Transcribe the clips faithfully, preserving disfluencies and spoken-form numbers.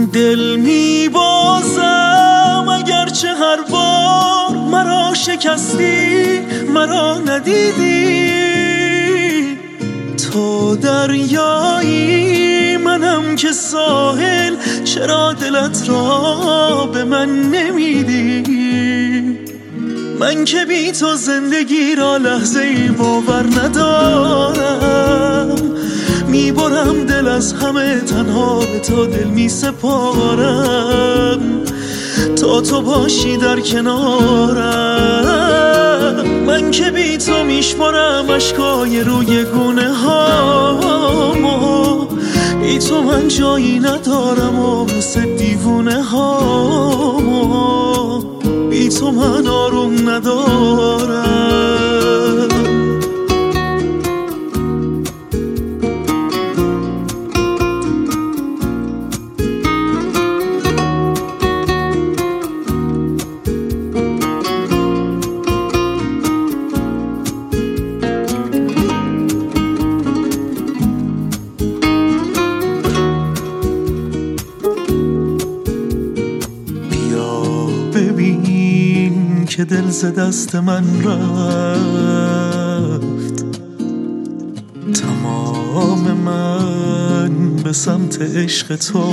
دل میبازم اگرچه هر بار مرا شکستی، مرا ندیدی. تو دریایی منم که ساحل، چرا دلت را به من نمیدی؟ من که بی تو زندگی را لحظه ای باور ندارم. میبرم دل از همه، تنها به تو دل میسپارم. تا تو باشی در کنارم، من که بی تو میشمارم اشکای روی گونه هامو. بی تو من جایی ندارم و مثل دیوونه هامو. بی تو من آروم ندارم. ببین که دل ز دست من رفت، تمام من به سمت عشق تو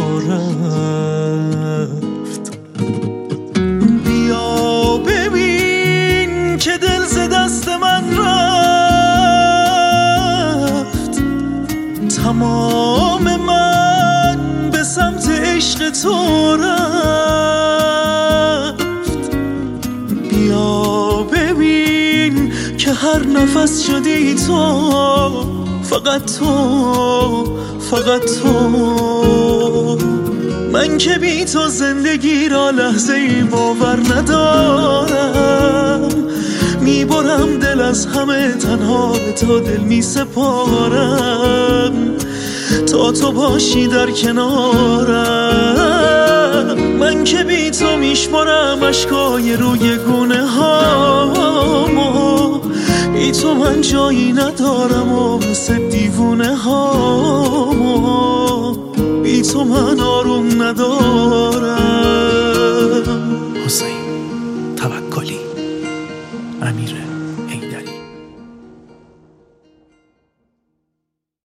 رفت. بیا ببین که دل ز دست من رفت، تمام من به سمت عشق تو رفت. بیا ببین که هر نفس شدی تو، فقط تو، فقط تو. من که بی تو زندگی را لحظه ای باور ندارم. میبرم دل از همه، تنها به تو دل میسپارم. تا تو باشی در کنارم، من که بی تو میشمارم اشکای روی گونه هامو. بی تو من جایی ندارم و مثل دیوونه هامو. بی تو من آروم ندارم.